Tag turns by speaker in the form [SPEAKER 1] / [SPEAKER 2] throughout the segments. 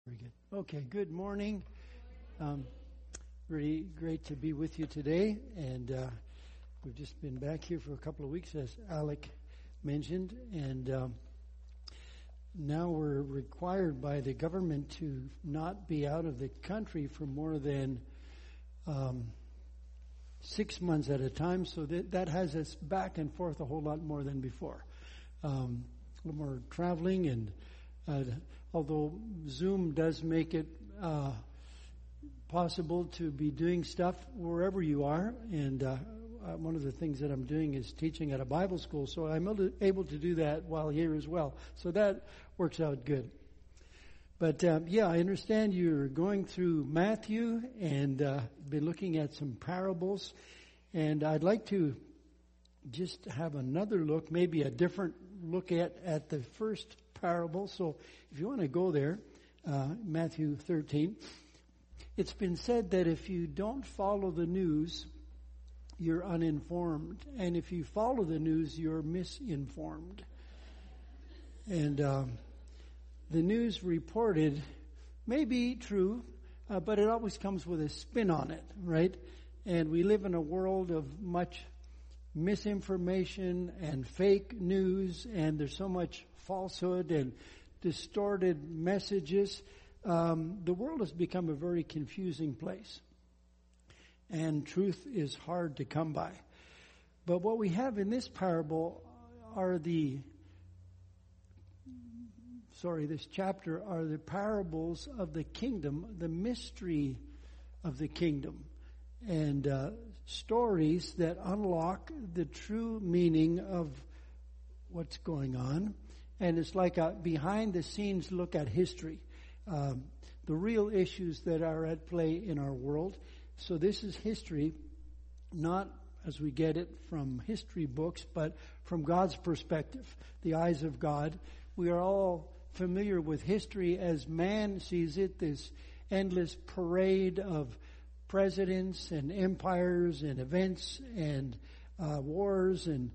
[SPEAKER 1] Very good. Okay, good morning. Really great to be with you today. And we've just been back here for a couple of weeks, as Alec mentioned. And now we're required by the government to not be out of the country for more than 6 months at a time. So that has us back and forth a whole lot more than before. A little more traveling and although Zoom does make it possible to be doing stuff wherever you are, and one of the things that I'm doing is teaching at a Bible school, so I'm able to do that while here as well. So that works out good. But I understand you're going through Matthew and been looking at some parables, and I'd like to just have another look, maybe a different look at the first parable. So if you want to go there, Matthew 13, it's been said that if you don't follow the news, you're uninformed. And if you follow the news, you're misinformed. And the news reported may be true, but it always comes with a spin on it, right? And we live in a world of much misinformation and fake news, and there's so much falsehood and distorted messages. The world has become a very confusing place, and truth is hard to come by. But what we have in this parable are this chapter are the parables of the kingdom, the mystery of the kingdom, and stories that unlock the true meaning of what's going on. And it's like a behind-the-scenes look at history, the real issues that are at play in our world. So this is history, not as we get it from history books, but from God's perspective, the eyes of God. We are all familiar with history as man sees it, this endless parade of presidents and empires and events and wars and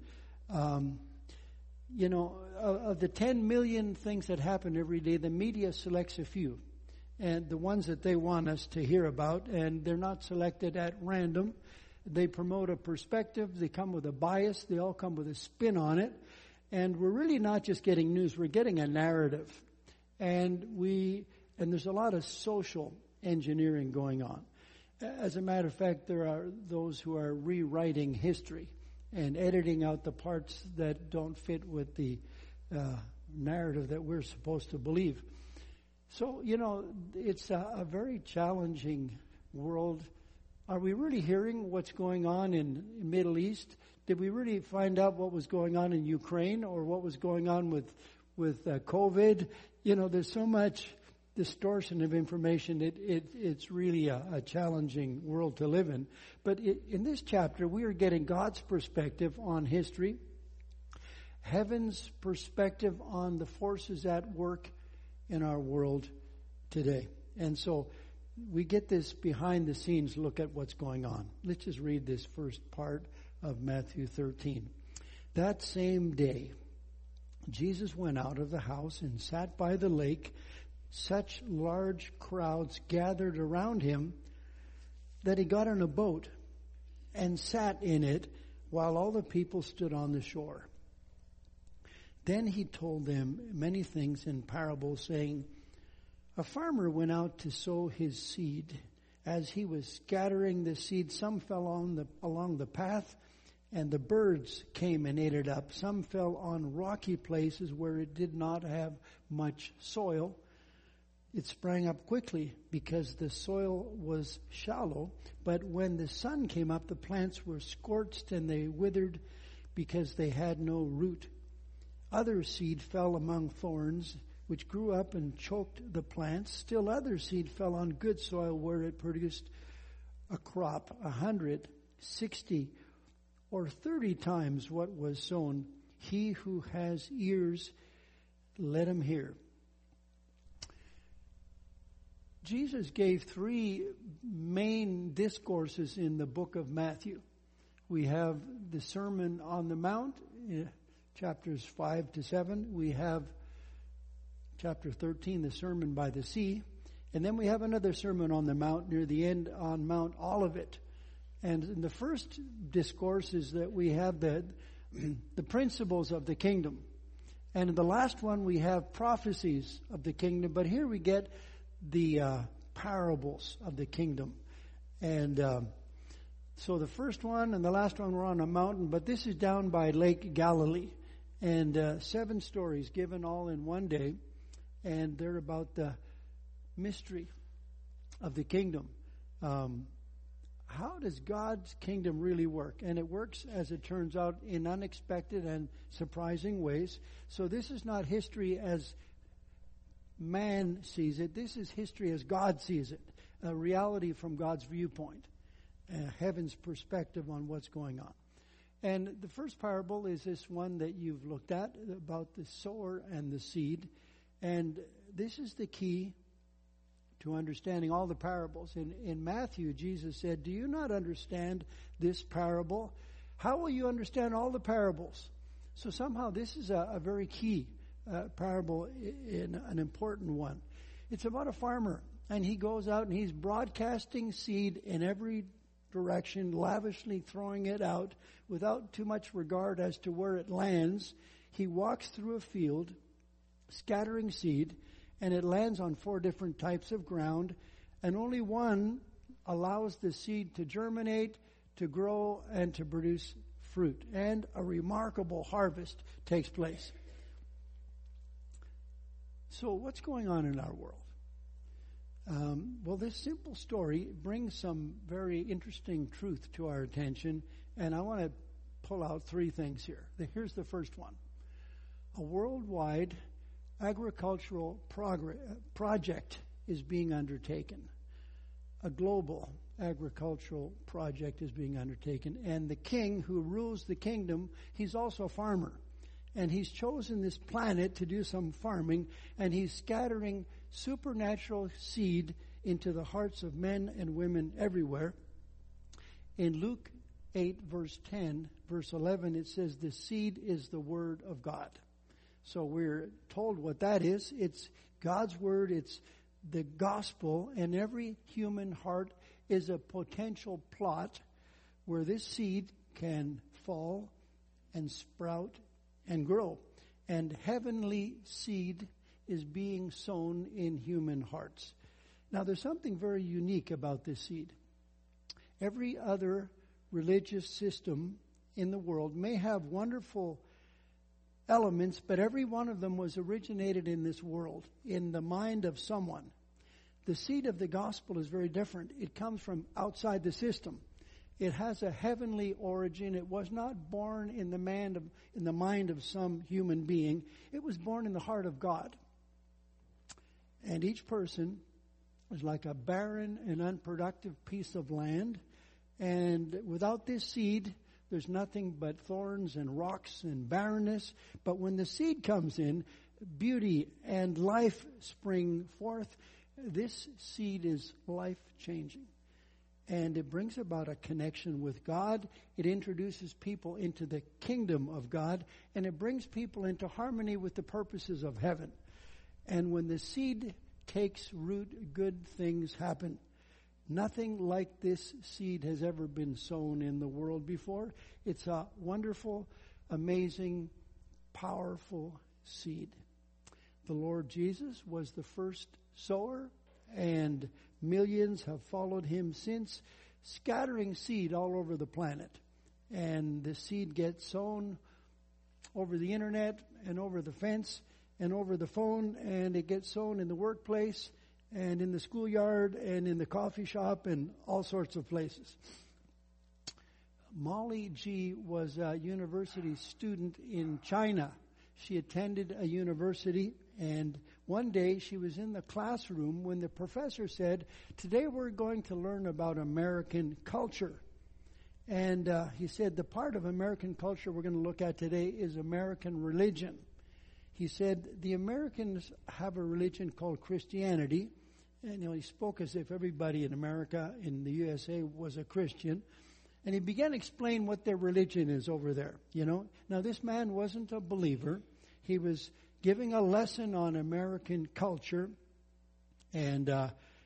[SPEAKER 1] of the 10 million things that happen every day, the media selects a few, and the ones that they want us to hear about, and they're not selected at random. They promote a perspective, they come with a bias, they all come with a spin on it, and we're really not just getting news, we're getting a narrative. And there's a lot of social engineering going on. As a matter of fact, there are those who are rewriting history and editing out the parts that don't fit with the narrative that we're supposed to believe. So, it's a very challenging world. Are we really hearing what's going on in Middle East? Did we really find out what was going on in Ukraine or what was going on with COVID? There's so much distortion of information. It's really a challenging world to live in. But in this chapter, we are getting God's perspective on history, heaven's perspective on the forces at work in our world today. And so we get this behind the scenes look at what's going on. Let's just read this first part of Matthew 13. That same day, Jesus went out of the house and sat by the lake. Such large crowds gathered around him that he got on a boat and sat in it while all the people stood on the shore. Then he told them many things in parables, saying, a farmer went out to sow his seed. As he was scattering the seed, some fell along the path, and the birds came and ate it up. Some fell on rocky places where it did not have much soil. It sprang up quickly because the soil was shallow, but when the sun came up, the plants were scorched and they withered because they had no root. Other seed fell among thorns, which grew up and choked the plants. Still other seed fell on good soil where it produced a crop 100, 60, or 30 times what was sown. He who has ears, let him hear. Jesus gave 3 main discourses in the book of Matthew. We have the Sermon on the Mount, chapters 5 to 7. We have chapter 13, the Sermon by the Sea. And then we have another Sermon on the Mount near the end on Mount Olivet. And in the first discourse is that we have the principles of the kingdom. And in the last one we have prophecies of the kingdom. But here we get the parables of the kingdom. And so the first one and the last one were on a mountain, but this is down by Lake Galilee. And 7 stories given all in one day. And they're about the mystery of the kingdom. How does God's kingdom really work? And it works, as it turns out, in unexpected and surprising ways. So this is not history as man sees it. This is history as God sees it. A reality from God's viewpoint. Heaven's perspective on what's going on. And the first parable is this one that you've looked at, about the sower and the seed. And this is the key to understanding all the parables. In Matthew, Jesus said, "Do you not understand this parable? How will you understand all the parables?" So somehow this is a very key parable, in an important one. It's about a farmer, and he goes out and he's broadcasting seed in every direction, lavishly throwing it out without too much regard as to where it lands. He walks through a field, scattering seed, and it lands on 4 different types of ground, and only one allows the seed to germinate, to grow, and to produce fruit. And a remarkable harvest takes place. So what's going on in our world? Well, this simple story brings some very interesting truth to our attention, and I want to pull out 3 things here. Here's the first one. A worldwide agricultural project is being undertaken. A global agricultural project is being undertaken. And the king who rules the kingdom, he's also a farmer. And he's chosen this planet to do some farming, and he's scattering supernatural seed into the hearts of men and women everywhere. In Luke 8, verse 10, verse 11, it says, "The seed is the word of God." So we're told what that is. It's God's word. It's the gospel. And every human heart is a potential plot where this seed can fall and sprout and grow. And heavenly seed is being sown in human hearts. Now, there's something very unique about this seed. Every other religious system in the world may have wonderful elements, but every one of them was originated in this world, in the mind of someone. The seed of the gospel is very different. It comes from outside the system. It has a heavenly origin. It was not born in the mind of some human being. It was born in the heart of God. And each person is like a barren and unproductive piece of land. And without this seed, there's nothing but thorns and rocks and barrenness. But when the seed comes in, beauty and life spring forth. This seed is life-changing. And it brings about a connection with God. It introduces people into the kingdom of God. And it brings people into harmony with the purposes of heaven. And when the seed takes root, good things happen. Nothing like this seed has ever been sown in the world before. It's a wonderful, amazing, powerful seed. The Lord Jesus was the first sower, and millions have followed him since, scattering seed all over the planet. And the seed gets sown over the internet and over the fence and over the phone, and it gets sown in the workplace and in the schoolyard and in the coffee shop and all sorts of places. Molly G. was a university student in China. She attended a university, and one day she was in the classroom when the professor said, "Today we're going to learn about American culture." And he said, the part of American culture we're going to look at today is American religion. He said, the Americans have a religion called Christianity. And he spoke as if everybody in America, in the USA, was a Christian. And he began to explain what their religion is over there, Now, this man wasn't a believer. He was giving a lesson on American culture. And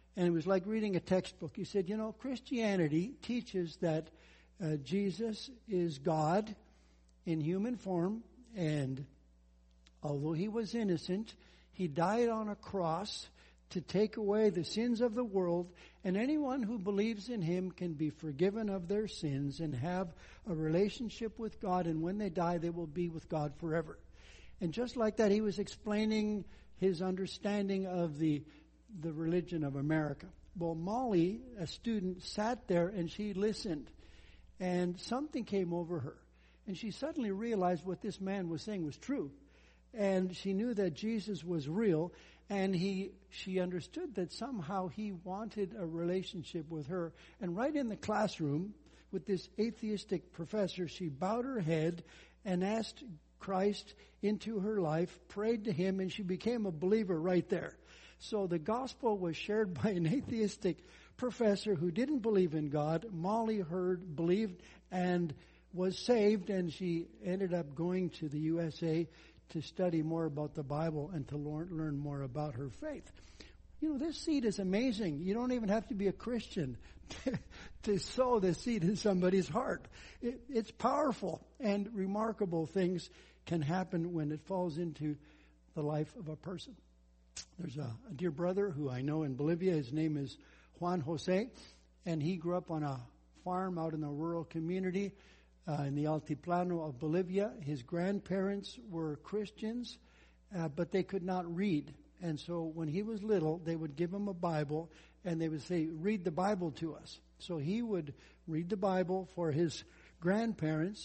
[SPEAKER 1] And it was like reading a textbook. He said, Christianity teaches that Jesus is God in human form, and although he was innocent, he died on a cross to take away the sins of the world, and anyone who believes in him can be forgiven of their sins and have a relationship with God, and when they die, they will be with God forever. And just like that, he was explaining his understanding of the religion of America. Well, Molly, a student, sat there and she listened, and something came over her. And she suddenly realized what this man was saying was true. And she knew that Jesus was real, and she understood that somehow he wanted a relationship with her. And right in the classroom with this atheistic professor, she bowed her head and asked Christ into her life, prayed to him, and she became a believer right there. So the gospel was shared by an atheistic professor who didn't believe in God. Molly heard, believed, and was saved, and she ended up going to the USA to study more about the Bible and to learn more about her faith. This seed is amazing. You don't even have to be a Christian to sow the seed in somebody's heart. It's powerful, and remarkable things can happen when it falls into the life of a person. There's a dear brother who I know in Bolivia. His name is Juan Jose, and he grew up on a farm out in a rural community in the Altiplano of Bolivia. His grandparents were Christians, but they could not read. And so when he was little, they would give him a Bible, and they would say, read the Bible to us. So he would read the Bible for his grandparents.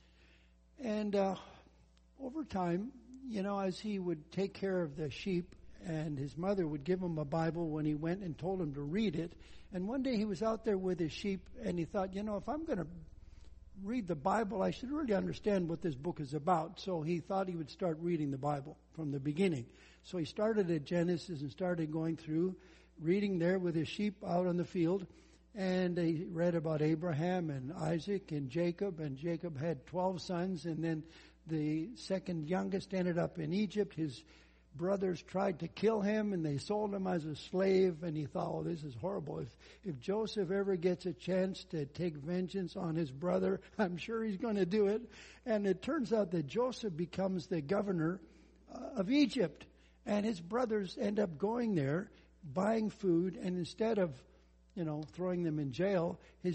[SPEAKER 1] And over time, as he would take care of the sheep, and his mother would give him a Bible when he went and told him to read it. And one day he was out there with his sheep, and he thought, if I'm going to read the Bible, I should really understand what this book is about. So he thought he would start reading the Bible from the beginning. So he started at Genesis and started going through, reading there with his sheep out on the field. And he read about Abraham and Isaac and Jacob. And Jacob had 12 sons. And then the second youngest ended up in Egypt. His brothers tried to kill him, and they sold him as a slave. And he thought, this is horrible. If Joseph ever gets a chance to take vengeance on his brother, I'm sure he's going to do it. And it turns out that Joseph becomes the governor of Egypt. And his brothers end up going there, buying food, and instead of, throwing them in jail,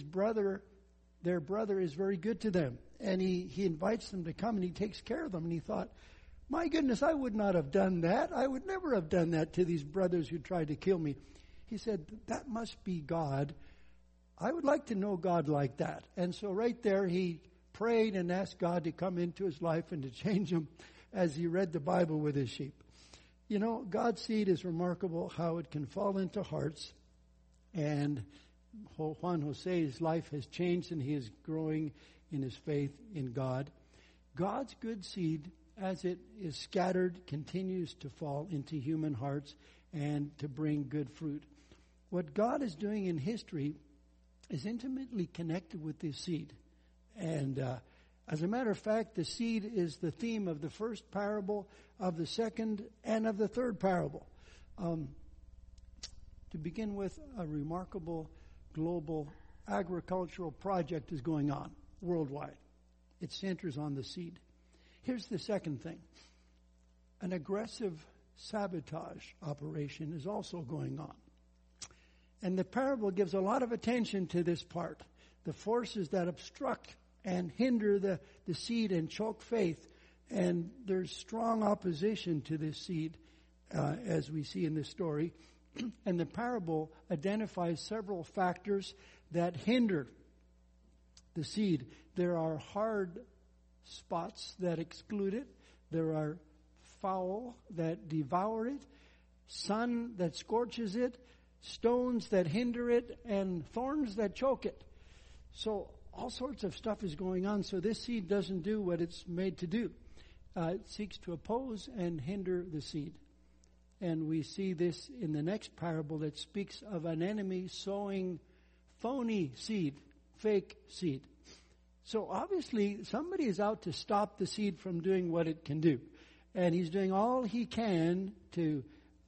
[SPEAKER 1] their brother is very good to them. And he invites them to come, and he takes care of them. And he thought, my goodness, I would not have done that. I would never have done that to these brothers who tried to kill me. He said, that must be God. I would like to know God like that. And so right there he prayed and asked God to come into his life and to change him as he read the Bible with his sheep. God's seed is remarkable how it can fall into hearts. And Juan Jose's life has changed, and he is growing in his faith in God. God's good seed, as it is scattered, continues to fall into human hearts and to bring good fruit. What God is doing in history is intimately connected with this seed. And as a matter of fact, the seed is the theme of the first parable, of the second, and of the third parable. To begin with, a remarkable global agricultural project is going on worldwide. It centers on the seed. Here's the second thing. An aggressive sabotage operation is also going on. And the parable gives a lot of attention to this part. The forces that obstruct and hinder the seed and choke faith. And there's strong opposition to this seed, as we see in this story. And the parable identifies several factors that hinder the seed. There are hard spots that exclude it. There are fowl that devour it, sun that scorches it, stones that hinder it, and thorns that choke it. So all sorts of stuff is going on. So this seed doesn't do what it's made to do. It seeks to oppose and hinder the seed. And we see this in the next parable that speaks of an enemy sowing phony seed, fake seed. So obviously somebody is out to stop the seed from doing what it can do. And he's doing all he can to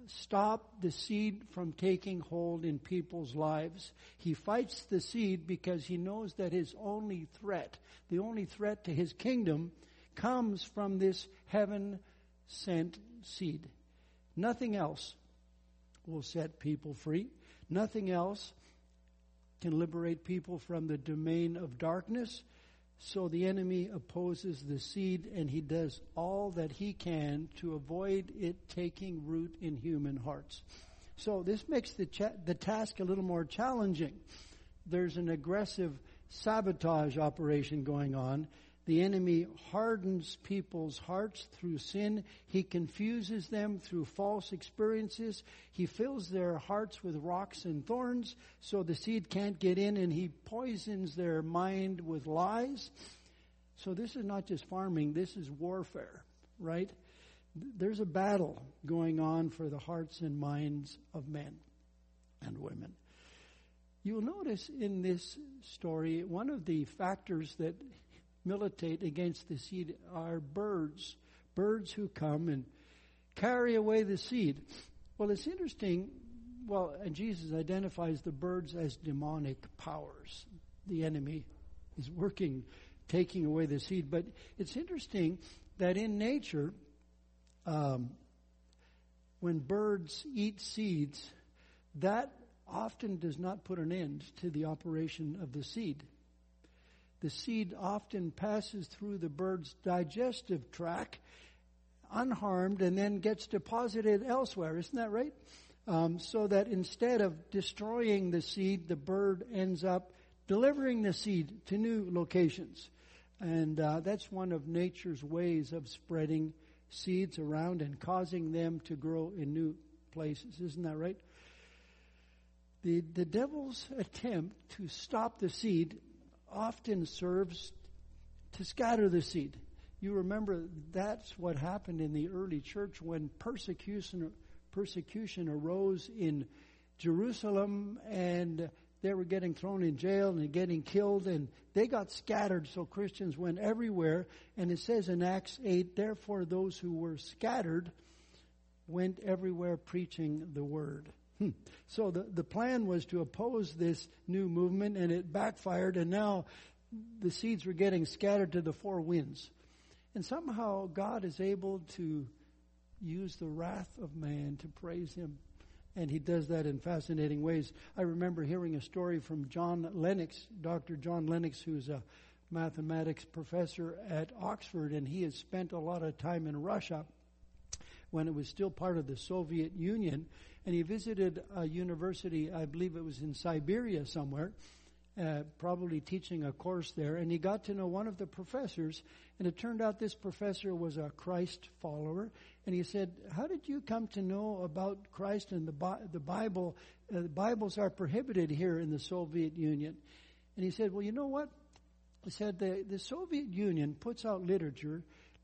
[SPEAKER 1] stop the seed from taking hold in people's lives. He fights the seed because he knows that his only threat, the only threat to his kingdom, comes from this heaven-sent seed. Nothing else will set people free. Nothing else can liberate people from the domain of darkness. So the enemy opposes the seed, and he does all that he can to avoid it taking root in human hearts. So this makes the task a little more challenging. There's an aggressive sabotage operation going on. The enemy hardens people's hearts through sin. He confuses them through false experiences. He fills their hearts with rocks and thorns so the seed can't get in, and he poisons their mind with lies. So this is not just farming, this is warfare, right? There's a battle going on for the hearts and minds of men and women. You'll notice in this story, one of the factors that militate against the seed are birds who come and carry away the seed. Well, it's interesting. And Jesus identifies the birds as demonic powers. The enemy is working, taking away the seed. But it's interesting that in nature, when birds eat seeds, that often does not put an end to the operation of the seed. The seed often passes through the bird's digestive tract unharmed and then gets deposited elsewhere. Isn't that right? So that instead of destroying the seed, the bird ends up delivering the seed to new locations. And that's one of nature's ways of spreading seeds around and causing them to grow in new places. Isn't that right? The devil's attempt to stop the seed often serves to scatter the seed. You remember that's what happened in the early church when persecution arose in Jerusalem, and they were getting thrown in jail and getting killed, and they got scattered, so Christians went everywhere. And it says in Acts 8, therefore those who were scattered went everywhere preaching the word. So the plan was to oppose this new movement, and it backfired, and now the seeds were getting scattered to the four winds. And somehow God is able to use the wrath of man to praise him. And he does that in fascinating ways. I remember hearing a story from John Lennox, Dr. John Lennox, who's a mathematics professor at Oxford, and he has spent a lot of time in Russia when it was still part of the Soviet Union. And he visited a university, I believe it was in Siberia somewhere, probably teaching a course there. And he got to know one of the professors, and it turned out this professor was a Christ follower. And he said, how did you come to know about Christ and the Bible? The Bibles are prohibited here in the Soviet Union. And he said, well, you know what? He said the Soviet Union puts out literature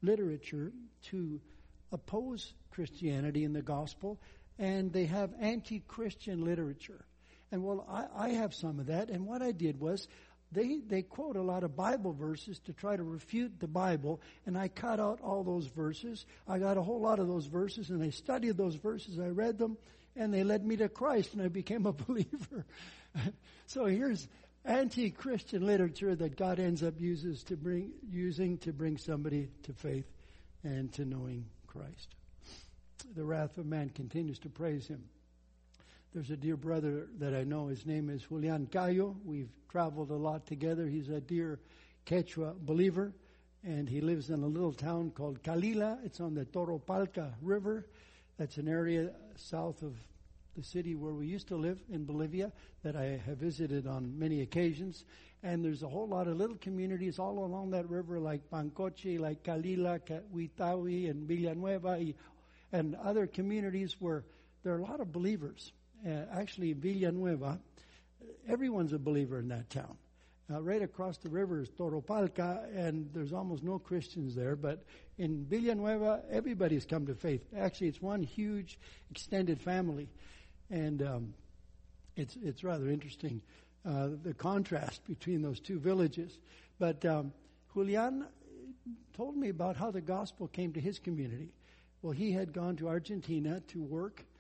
[SPEAKER 1] to oppose Christianity and the gospel, and they have anti-Christian literature. And well, I have some of that, and what I did was they quote a lot of Bible verses to try to refute the Bible, and I cut out all those verses. I got a whole lot of those verses, and I studied those verses, I read them, and they led me to Christ, and I became a believer. So here's anti-Christian literature that God ends up using to bring somebody to faith and to knowing Christ. The wrath of man continues to praise him. There's a dear brother that I know. His name is Julian Cayo. We've traveled a lot together. He's a dear Quechua believer, and he lives in a little town called Calila. It's on the Toropalca River. That's an area south of the city where we used to live in Bolivia that I have visited on many occasions. And there's a whole lot of little communities all along that river, like Pancoche, like Calila, Huitawi, and Villanueva, and other communities where there are a lot of believers. Actually, Villanueva, everyone's a believer in that town. Right across the river is Toropalca, and there's almost no Christians there. But in Villanueva, everybody's come to faith. Actually, it's one huge extended family. And it's rather interesting, the contrast between those two villages. But Julian told me about how the gospel came to his community. Well, he had gone to Argentina to work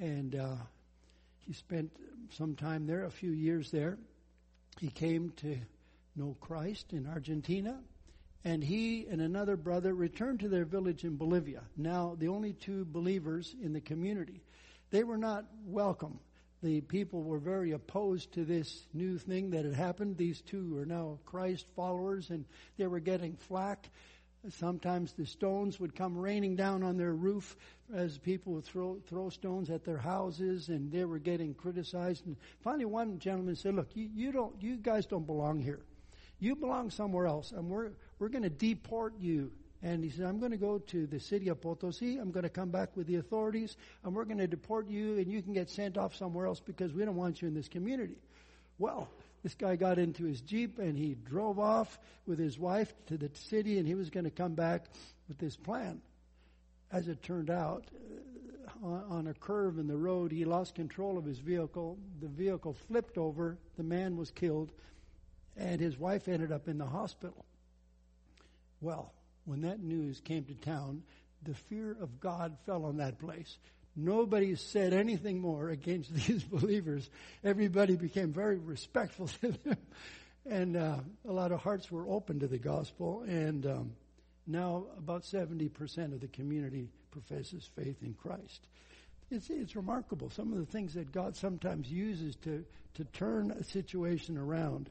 [SPEAKER 1] and he spent some time there, a few years there. He came to know Christ in Argentina, and he and another brother returned to their village in Bolivia. Now, the only two believers in the community. They were not welcome. The people were very opposed to this new thing that had happened. These two are now Christ followers, and they were getting flack. Sometimes the stones would come raining down on their roof as people would throw stones at their houses, and they were getting criticized. And finally, one gentleman said, "Look, you guys don't belong here. You belong somewhere else, and we're going to deport you." And he said, "I'm going to go to the city of Potosi. I'm going to come back with the authorities, and we're going to deport you, and you can get sent off somewhere else because we don't want you in this community." Well, this guy got into his Jeep, and he drove off with his wife to the city, and he was going to come back with this plan. As it turned out, on a curve in the road, he lost control of his vehicle. The vehicle flipped over. The man was killed, and his wife ended up in the hospital. Well, when that news came to town, the fear of God fell on that place. Nobody said anything more against these believers. Everybody became very respectful to them. And a lot of hearts were open to the gospel. And now about 70% of the community professes faith in Christ. It's remarkable. Some of the things that God sometimes uses to turn a situation around.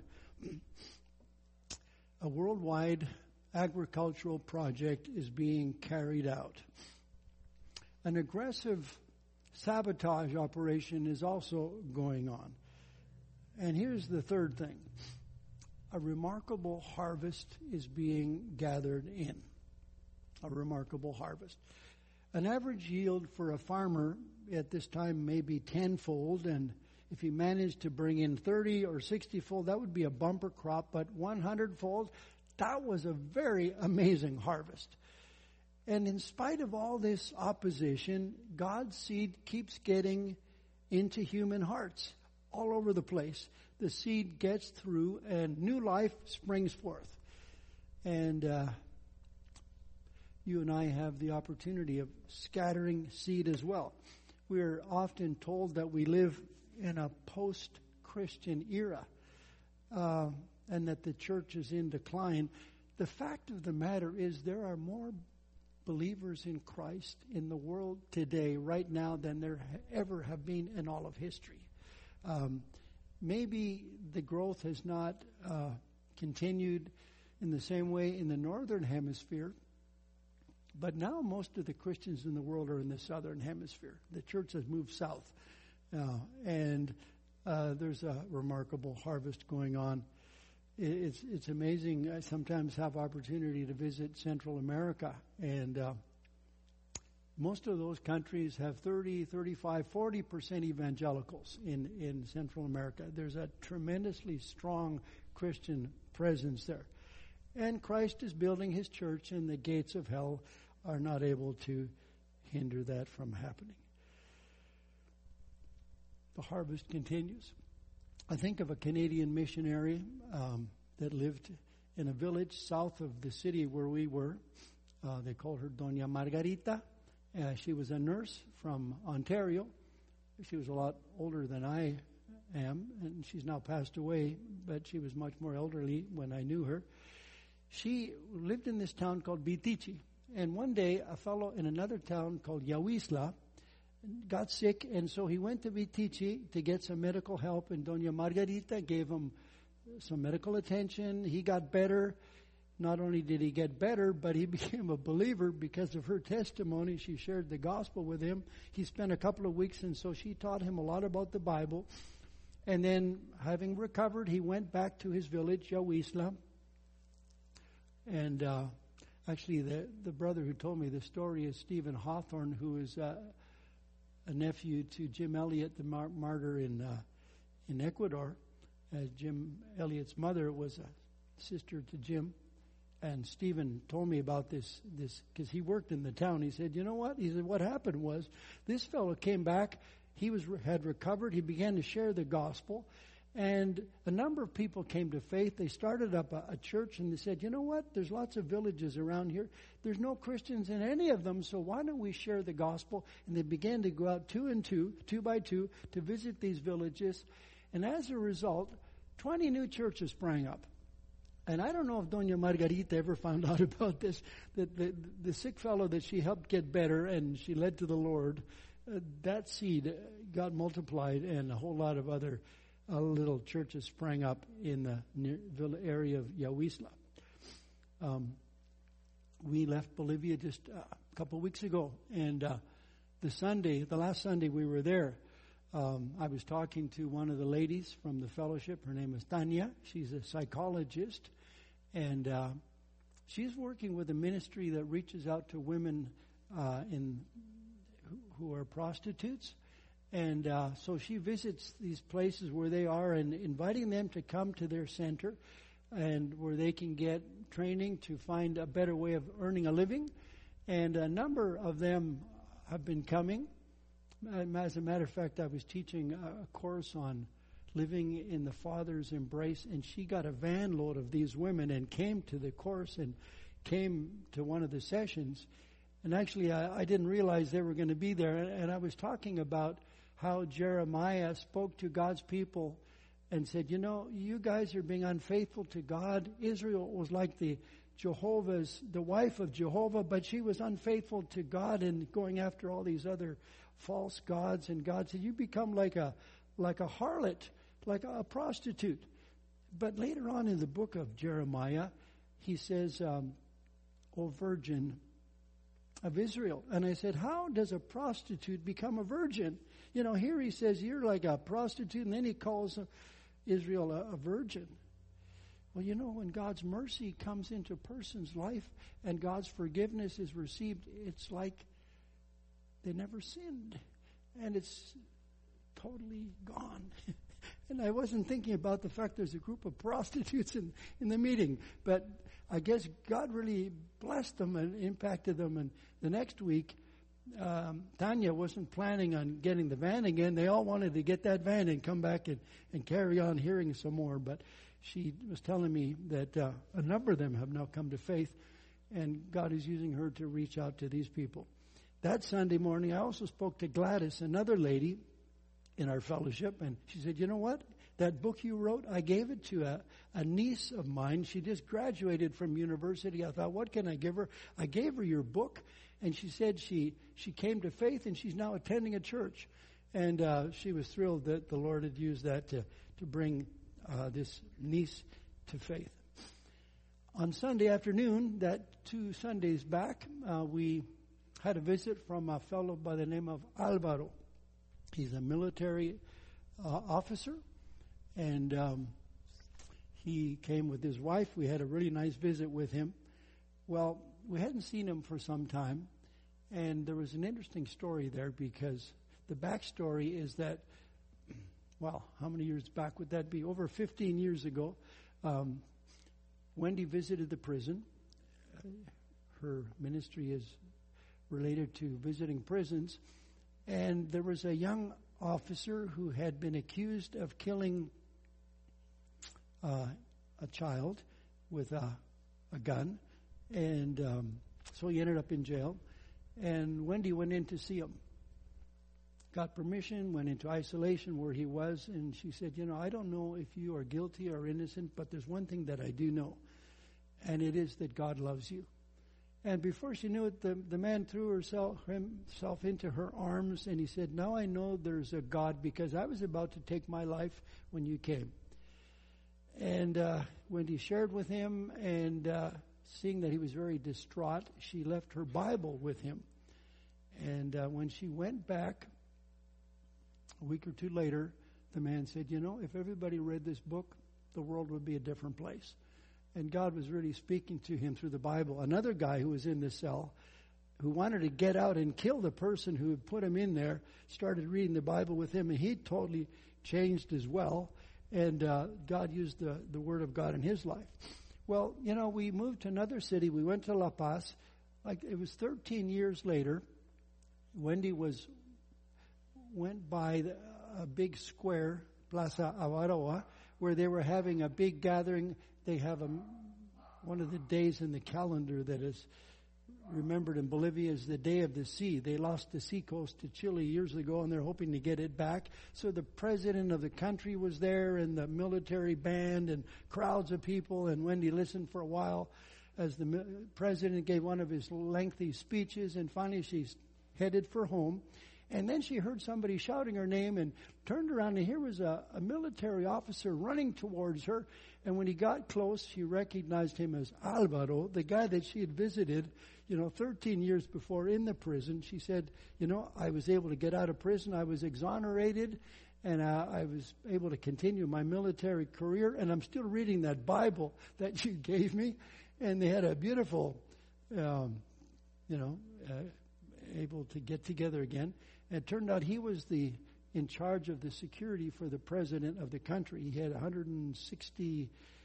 [SPEAKER 1] A worldwide agricultural project is being carried out. An aggressive sabotage operation is also going on. And here's the third thing. A remarkable harvest is being gathered in. A remarkable harvest. An average yield for a farmer at this time may be tenfold, and if he managed to bring in 30 or 60-fold, that would be a bumper crop, but 100-fold, that was a very amazing harvest. And in spite of all this opposition, God's seed keeps getting into human hearts all over the place. The seed gets through and new life springs forth. And you and I have the opportunity of scattering seed as well. We're often told that we live in a post-Christian era and that the church is in decline. The fact of the matter is there are more believers in Christ in the world today, right now, than there ever have been in all of history. Maybe the growth has not continued in the same way in the northern hemisphere, but now most of the Christians in the world are in the southern hemisphere. The church has moved south, and there's a remarkable harvest going on. It's amazing. I sometimes have opportunity to visit Central America, and most of those countries have 30, 35, 40% evangelicals in Central America. There's a tremendously strong Christian presence there. And Christ is building his church, and the gates of hell are not able to hinder that from happening. The harvest continues. I think of a Canadian missionary that lived in a village south of the city where we were. They called her Doña Margarita. She was a nurse from Ontario. She was a lot older than I am, and she's now passed away, but she was much more elderly when I knew her. She lived in this town called Bitichi, and one day a fellow in another town called Yawisla got sick, and so he went to Bitichi to get some medical help, and Doña Margarita gave him some medical attention. He got better. Not only did he get better, but he became a believer because of her testimony. She shared the gospel with him. He spent a couple of weeks, and so she taught him a lot about the Bible. And then, having recovered, he went back to his village, Yawisla. And actually, the brother who told me the story is Stephen Hawthorne, who is a nephew to Jim Elliot, the martyr in Ecuador. Jim Elliot's mother was a sister to Jim. And Stephen told me about this because he worked in the town. He said, "You know what?" He said, "What happened was this fellow came back. He had recovered. He began to share the gospel. And a number of people came to faith. They started up a church, and they said, you know what? There's lots of villages around here. There's no Christians in any of them, so why don't we share the gospel? And they began to go out two by two, to visit these villages. And as a result, 20 new churches sprang up. And I don't know if Doña Margarita ever found out about this, that the sick fellow that she helped get better and she led to the Lord, that seed got multiplied, and a whole lot of other little churches sprang up in the area of Yahuisla. We left Bolivia just a couple of weeks ago, and the last Sunday we were there, I was talking to one of the ladies from the fellowship. Her name is Tanya. She's a psychologist, and she's working with a ministry that reaches out to women who are prostitutes. And so she visits these places where they are and inviting them to come to their center, and where they can get training to find a better way of earning a living. And a number of them have been coming. As a matter of fact, I was teaching a course on living in the Father's embrace, and she got a van load of these women and came to the course and came to one of the sessions. And actually, I didn't realize they were going to be there. And I was talking about how Jeremiah spoke to God's people and said, you know, you guys are being unfaithful to God. Israel was like the wife of Jehovah, but she was unfaithful to God and going after all these other false gods. And God said, you become like a harlot, like a prostitute. But later on in the book of Jeremiah, he says, O virgin of Israel. And I said, how does a prostitute become a virgin? You know, here he says, you're like a prostitute, and then he calls Israel a virgin. Well, you know, when God's mercy comes into a person's life and God's forgiveness is received, it's like they never sinned. And it's totally gone. And I wasn't thinking about the fact there's a group of prostitutes in the meeting. But I guess God really blessed them and impacted them. And the next week, Tanya wasn't planning on getting the van again. They all wanted to get that van and come back and carry on hearing some more. But she was telling me that a number of them have now come to faith, and God is using her to reach out to these people. That Sunday morning, I also spoke to Gladys, another lady in our fellowship, and she said, you know what? That book you wrote, I gave it to a niece of mine. She just graduated from university. I thought, what can I give her? I gave her your book, and she said she came to faith, and she's now attending a church. And she was thrilled that the Lord had used that to bring this niece to faith. On Sunday afternoon, that 2 Sundays back, we had a visit from a fellow by the name of Alvaro. He's a military officer, and he came with his wife. We had a really nice visit with him. Well, we hadn't seen him for some time, and there was an interesting story there, because the backstory is that, well, how many years back would that be? Over 15 years ago, Wendy visited the prison. Her ministry is related to visiting prisons. And there was a young officer who had been accused of killing a child with a gun. And so he ended up in jail. And Wendy went in to see him. Got permission, went into isolation where he was, and she said, you know, I don't know if you are guilty or innocent, but there's one thing that I do know, and it is that God loves you. And before she knew it, the man threw himself into her arms, and he said, now I know there's a God, because I was about to take my life when you came. And Wendy shared with him, and seeing that he was very distraught, she left her Bible with him. And when she went back, a week or two later, the man said, you know, if everybody read this book, the world would be a different place. And God was really speaking to him through the Bible. Another guy who was in the cell, who wanted to get out and kill the person who had put him in there, started reading the Bible with him, and he totally changed as well. And God used the Word of God in his life. Well, you know, we moved to another city. We went to La Paz. Like, it was 13 years later. Wendy went by a big square Plaza Awaroa, where they were having a big gathering. They have one of the days in the calendar that is remembered in Bolivia is the Day of the Sea. They lost the seacoast to Chile years ago, and they're hoping to get it back. So the president of the country was there, and the military band, and crowds of people. And Wendy listened for a while as the president gave one of his lengthy speeches, and finally she's headed for home. And then she heard somebody shouting her name and turned around, and here was a military officer running towards her. And when he got close, she recognized him as Alvaro, the guy that she had visited, 13 years before in the prison. She said, I was able to get out of prison. I was exonerated, and I was able to continue my military career. And I'm still reading that Bible that you gave me. And they had a beautiful, able to get together again. And it turned out he was in charge of the security for the president of the country. He had 160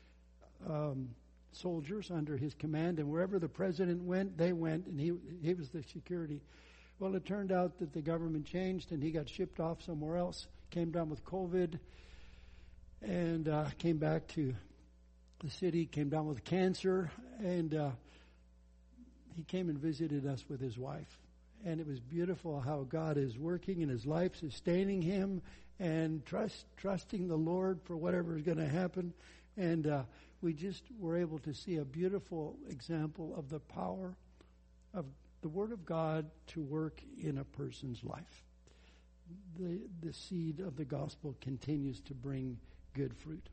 [SPEAKER 1] soldiers under his command, and wherever the president went, they went, and he was the security. Well, it turned out that the government changed, and he got shipped off somewhere else, came down with COVID, and came back to the city, came down with cancer, and he came and visited us with his wife. And it was beautiful how God is working in his life, sustaining him, and trusting the Lord for whatever is going to happen. And we just were able to see a beautiful example of the power of the Word of God to work in a person's life. The seed of the gospel continues to bring good fruit.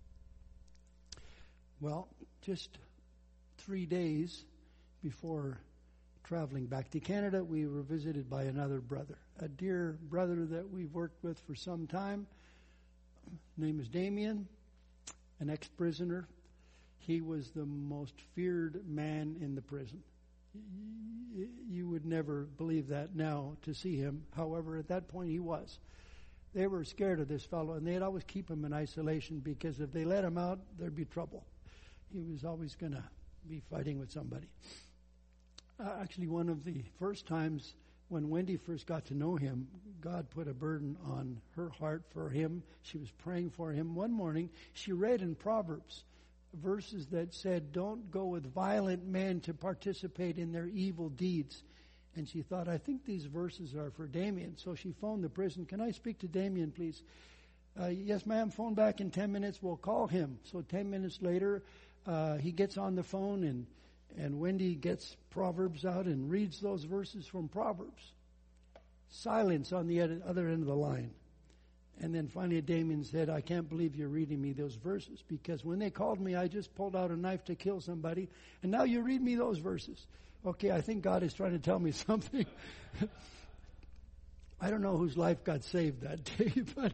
[SPEAKER 1] Well, just 3 days before traveling back to Canada, we were visited by another brother, a dear brother that we've worked with for some time. His name is Damien, an ex-prisoner. He was the most feared man in the prison. You would never believe that now to see him. However, at that point he was. They were scared of this fellow, and they'd always keep him in isolation because if they let him out, there'd be trouble. He was always going to be fighting with somebody. Actually, one of the first times when Wendy first got to know him, God put a burden on her heart for him. She was praying for him. One morning, she read in Proverbs verses that said, "Don't go with violent men to participate in their evil deeds." And she thought, I think these verses are for Damien. So she phoned the prison. Can I speak to Damien, please? Yes, ma'am. Phone back in 10 minutes. We'll call him. So 10 minutes later, he gets on the phone, and Wendy gets Proverbs out and reads those verses from Proverbs. Silence on the other end of the line. And then finally Damien said, I can't believe you're reading me those verses, because when they called me, I just pulled out a knife to kill somebody, and now you read me those verses. Okay, I think God is trying to tell me something. I don't know whose life got saved that day,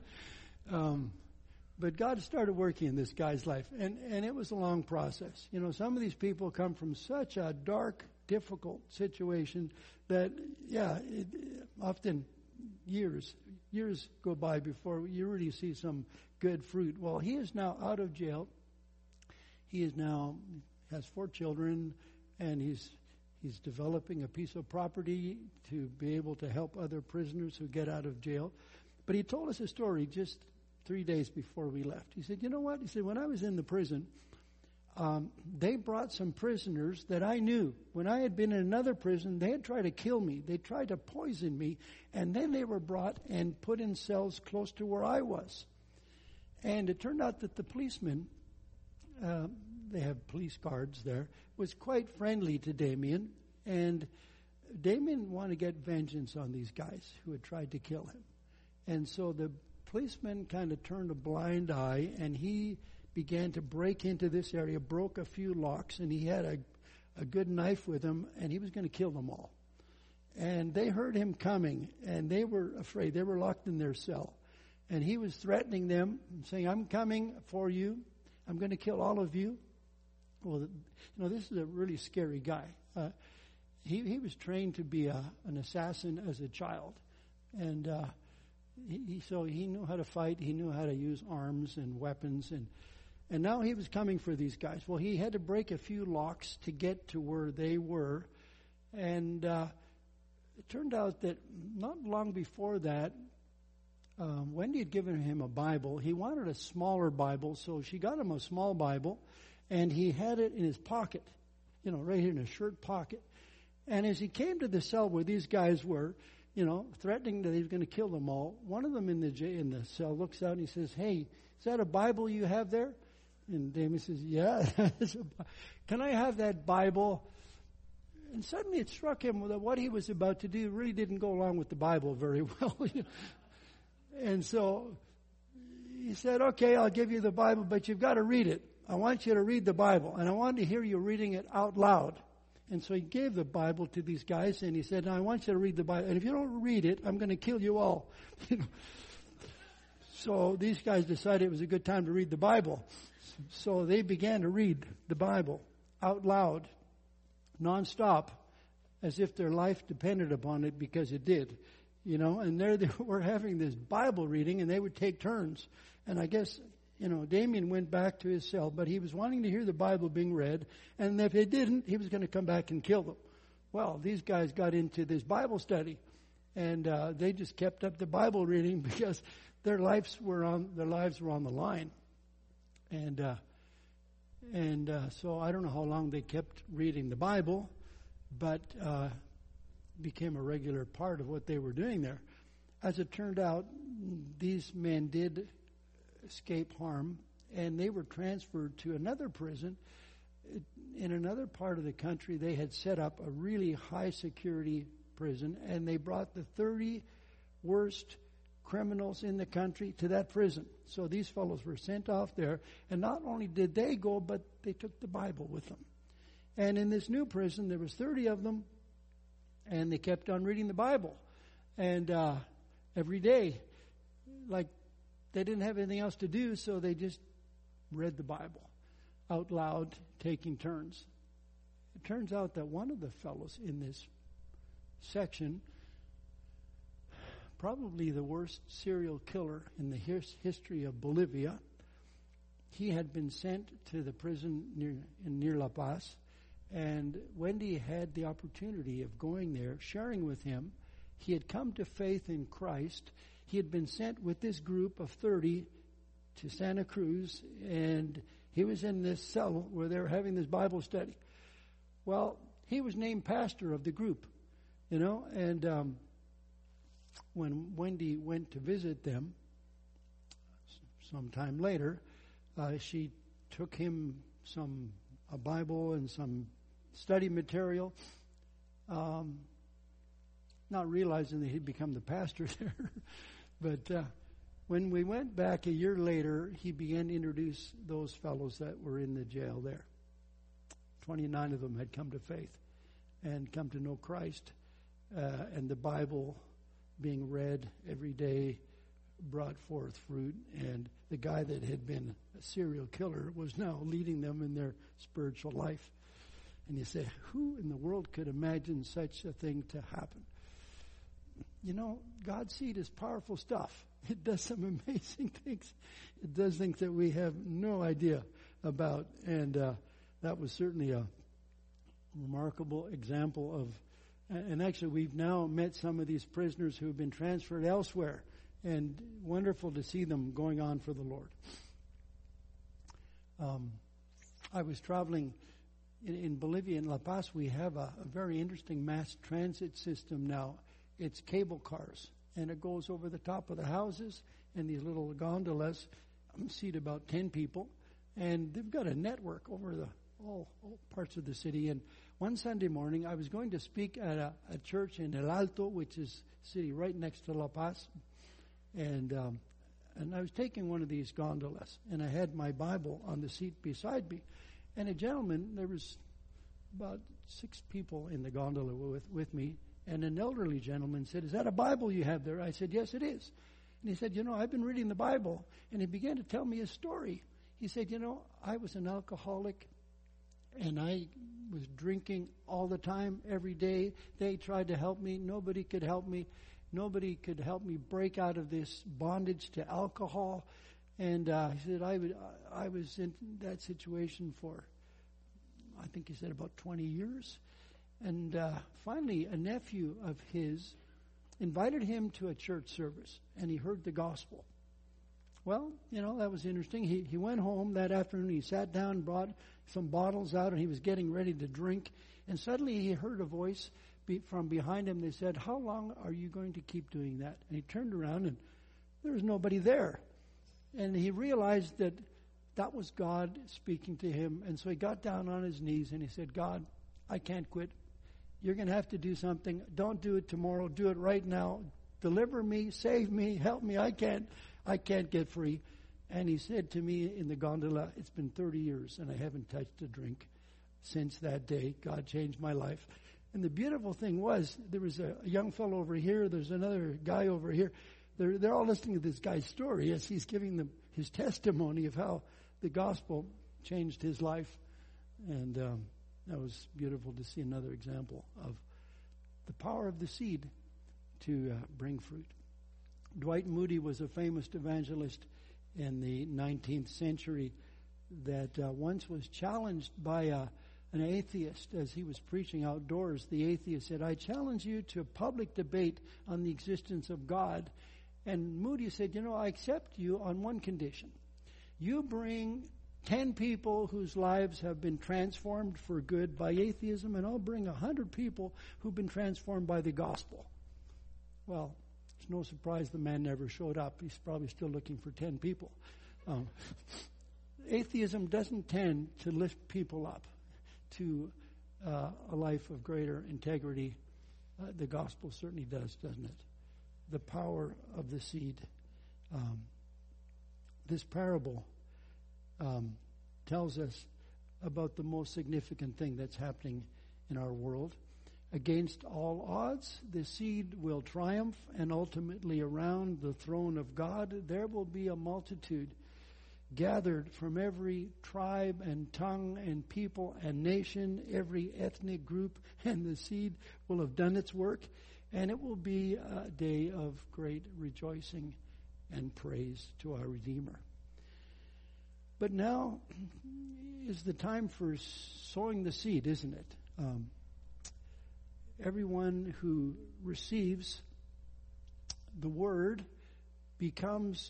[SPEAKER 1] but God started working in this guy's life, and it was a long process. Some of these people come from such a dark, difficult situation that, often years go by before you really see some good fruit. Well, he is now out of jail. He has 4 children, and he's developing a piece of property to be able to help other prisoners who get out of jail. But he told us a story just 3 days before we left. He said, you know what? He said, when I was in the prison, they brought some prisoners that I knew. When I had been in another prison, they had tried to kill me. They tried to poison me. And then they were brought and put in cells close to where I was. And it turned out that the policeman, they have police guards there, was quite friendly to Damien. And Damien wanted to get vengeance on these guys who had tried to kill him. And so the policeman kind of turned a blind eye, and he began to break into this area, broke a few locks, and he had a good knife with him, and he was going to kill them all. And they heard him coming, and they were afraid. They were locked in their cell. And he was threatening them, saying, I'm coming for you. I'm going to kill all of you. Well, this is a really scary guy. He was trained to be an assassin as a child. And so he knew how to fight. He knew how to use arms and weapons. And now he was coming for these guys. Well, he had to break a few locks to get to where they were. And it turned out that not long before that, Wendy had given him a Bible. He wanted a smaller Bible, so she got him a small Bible, and he had it in his pocket, right here in his shirt pocket. And as he came to the cell where these guys were, threatening that he was going to kill them all, one of them in the cell looks out and he says, "Hey, is that a Bible you have there?" And Damien says, "Yeah." "Can I have that Bible?" And suddenly it struck him that what he was about to do really didn't go along with the Bible very well. And so he said, "Okay, I'll give you the Bible, but you've got to read it. I want you to read the Bible, and I want to hear you reading it out loud." And so he gave the Bible to these guys, and he said, "Now I want you to read the Bible, and if you don't read it, I'm going to kill you all." So these guys decided it was a good time to read the Bible. So they began to read the Bible out loud, nonstop, as if their life depended upon it, because it did. And there they were having this Bible reading, and they would take turns. And I guess, Damien went back to his cell, but he was wanting to hear the Bible being read, and if it didn't, he was going to come back and kill them. Well, these guys got into this Bible study, and they just kept up the Bible reading because their lives were on the line. And so I don't know how long they kept reading the Bible, but became a regular part of what they were doing there. As it turned out, these men did escape harm, and they were transferred to another prison in another part of the country. They had set up a really high security prison, and they brought the 30 worst criminals in the country to that prison. So these fellows were sent off there, and not only did they go, but they took the Bible with them. And in this new prison, there was 30 of them, and they kept on reading the Bible. And every day, like they didn't have anything else to do, so they just read the Bible out loud, taking turns. It turns out that one of the fellows in this section, probably the worst serial killer in the history of Bolivia, he had been sent to the prison near La Paz, and Wendy had the opportunity of going there, sharing with him. He had come to faith in Christ. He had been sent with this group of 30 to Santa Cruz, and he was in this cell where they were having this Bible study. Well, he was named pastor of the group, and when Wendy went to visit them sometime later, she took him a Bible and some study material, not realizing that he'd become the pastor there. But when we went back a year later, he began to introduce those fellows that were in the jail there. 29 of them had come to faith and come to know Christ, and the Bible being read every day brought forth fruit, and the guy that had been a serial killer was now leading them in their spiritual life. And you say, who in the world could imagine such a thing to happen? God's seed is powerful stuff. It does some amazing things. It does things that we have no idea about, and that was certainly a remarkable example of. And actually, we've now met some of these prisoners who have been transferred elsewhere, and wonderful to see them going on for the Lord. I was traveling in Bolivia, in La Paz. We have a very interesting mass transit system now. It's cable cars, and it goes over the top of the houses, and these little gondolas seat about 10 people, and they've got a network over all parts of the city. And one Sunday morning, I was going to speak at a church in El Alto, which is a city right next to La Paz. And I was taking one of these gondolas, and I had my Bible on the seat beside me. And a gentleman, there was about 6 people in the gondola with me, and an elderly gentleman said, "Is that a Bible you have there?" I said, "Yes, it is." And he said, "I've been reading the Bible." And he began to tell me his story. He said, "I was an alcoholic, and I was drinking all the time, every day. They tried to help me. Nobody could help me. Nobody could help me break out of this bondage to alcohol." And he said, I was in that situation for, I think he said, about 20 years. And finally, a nephew of his invited him to a church service, and he heard the gospel. Well, that was interesting. He went home that afternoon. He sat down, brought some bottles out, and he was getting ready to drink. And suddenly he heard a voice from behind him. They said, "How long are you going to keep doing that?" And he turned around, and there was nobody there. And he realized that was God speaking to him. And so he got down on his knees, and he said, "God, I can't quit. You're going to have to do something. Don't do it tomorrow. Do it right now. Deliver me, save me, help me. I can't get free." And he said to me in the gondola, "It's been 30 years and I haven't touched a drink since that day. God changed my life." And the beautiful thing was, there was a young fellow over here, there's another guy over here. They're all listening to this guy's story as he's giving them his testimony of how the gospel changed his life. And that was beautiful to see another example of the power of the seed to bring fruit. Dwight Moody was a famous evangelist in the 19th century that once was challenged by an atheist as he was preaching outdoors. The atheist said, "I challenge you to a public debate on the existence of God." And Moody said, "I accept you on one condition. You bring 10 people whose lives have been transformed for good by atheism, and I'll bring 100 people who've been transformed by the gospel." Well, it's no surprise the man never showed up. He's probably still looking for 10 people. Atheism doesn't tend to lift people up to a life of greater integrity. The gospel certainly does, doesn't it? The power of the seed. This parable tells us about the most significant thing that's happening in our world. Against all odds, the seed will triumph, and ultimately around the throne of God, there will be a multitude gathered from every tribe and tongue and people and nation, every ethnic group, and the seed will have done its work, and it will be a day of great rejoicing and praise to our Redeemer. But now is the time for sowing the seed, isn't it? Everyone who receives the word becomes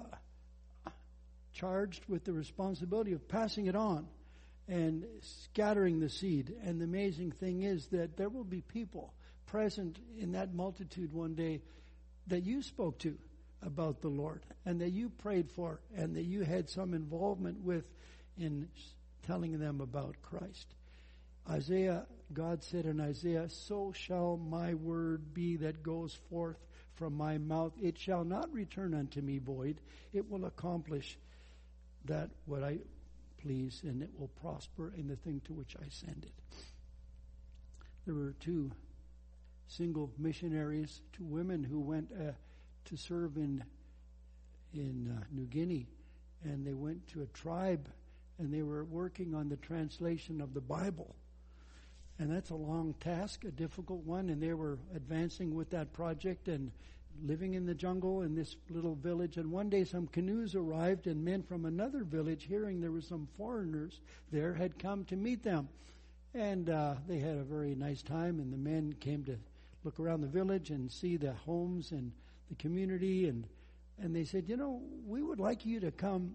[SPEAKER 1] charged with the responsibility of passing it on and scattering the seed. And the amazing thing is that there will be people present in that multitude one day that you spoke to about the Lord and that you prayed for and that you had some involvement with in telling them about Christ. God said in Isaiah, "So shall my word be that goes forth from my mouth. It shall not return unto me void. It will accomplish that what I please, and it will prosper in the thing to which I send it." There were 2 single missionaries, 2 women who went to serve in New Guinea, and they went to a tribe, and they were working on the translation of the Bible. And that's a long task, a difficult one, and they were advancing with that project and living in the jungle in this little village. And one day some canoes arrived, and men from another village, hearing there were some foreigners there, had come to meet them. And they had a very nice time, and the men came to look around the village and see the homes and the community. And they said, "We would like you to come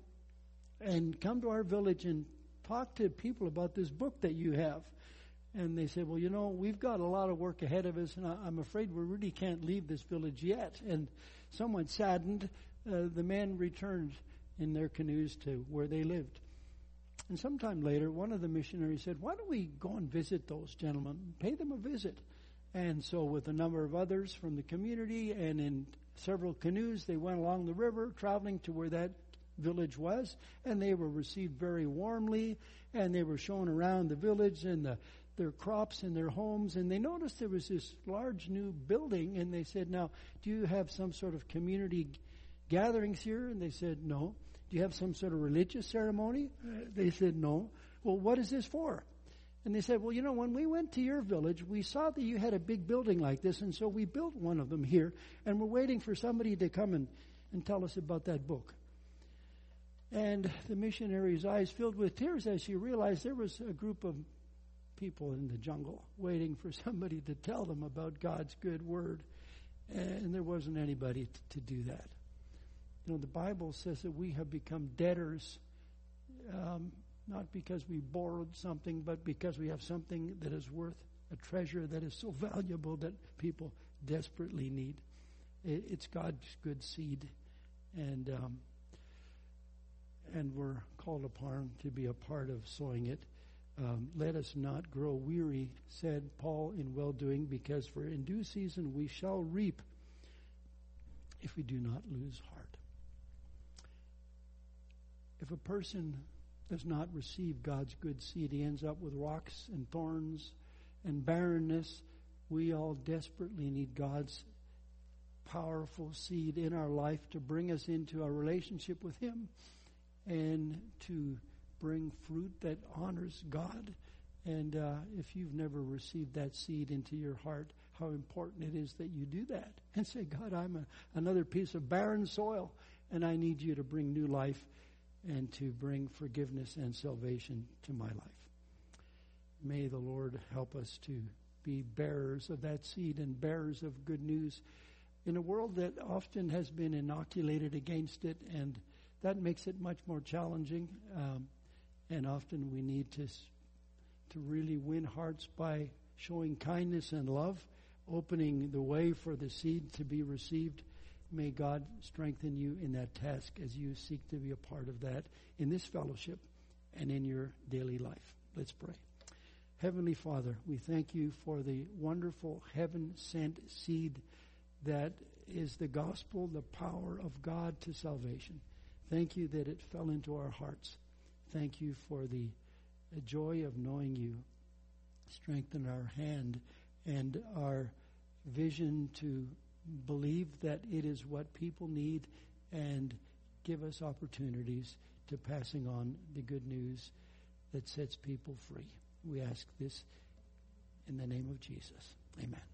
[SPEAKER 1] to our village and talk to people about this book that you have." And they said, "Well, we've got a lot of work ahead of us, and I'm afraid we really can't leave this village yet." And somewhat saddened, the men returned in their canoes to where they lived. And sometime later, one of the missionaries said, "Why don't we go and visit those gentlemen, pay them a visit?" And so with a number of others from the community and in several canoes, they went along the river, traveling to where that village was, and they were received very warmly, and they were shown around the village and their crops and their homes, and they noticed there was this large new building, and they said, "Now, do you have some sort of community gatherings here?" And they said, "No." "Do you have some sort of religious ceremony?" They said, "No." "Well, what is this for?" And they said, "Well, when we went to your village, we saw that you had a big building like this, and so we built one of them here, and we're waiting for somebody to come and tell us about that book." And the missionary's eyes filled with tears as she realized there was a group of people in the jungle waiting for somebody to tell them about God's good word. And there wasn't anybody to do that. The Bible says that we have become debtors, not because we borrowed something, but because we have something that is worth a treasure that is so valuable that people desperately need. It's God's good seed, and we're called upon to be a part of sowing it. Let us not grow weary, said Paul, in well-doing, because for in due season we shall reap if we do not lose heart. If a person does not receive God's good seed, he ends up with rocks and thorns and barrenness. We all desperately need God's powerful seed in our life to bring us into a relationship with Him and to bring fruit that honors God. And if you've never received that seed into your heart, how important it is that you do that and say, God, I'm another piece of barren soil, and I need you to bring new life and to bring forgiveness and salvation to my life. May the Lord help us to be bearers of that seed and bearers of good news in a world that often has been inoculated against it, and that makes it much more challenging. And often we need to really win hearts by showing kindness and love, opening the way for the seed to be received. May God strengthen you in that task as you seek to be a part of that in this fellowship and in your daily life. Let's pray. Heavenly Father, we thank you for the wonderful heaven-sent seed that is the gospel, the power of God to salvation. Thank you that it fell into our hearts. Thank you for the joy of knowing you. Strengthen our hand and our vision to believe that it is what people need, and give us opportunities to passing on the good news that sets people free. We ask this in the name of Jesus. Amen.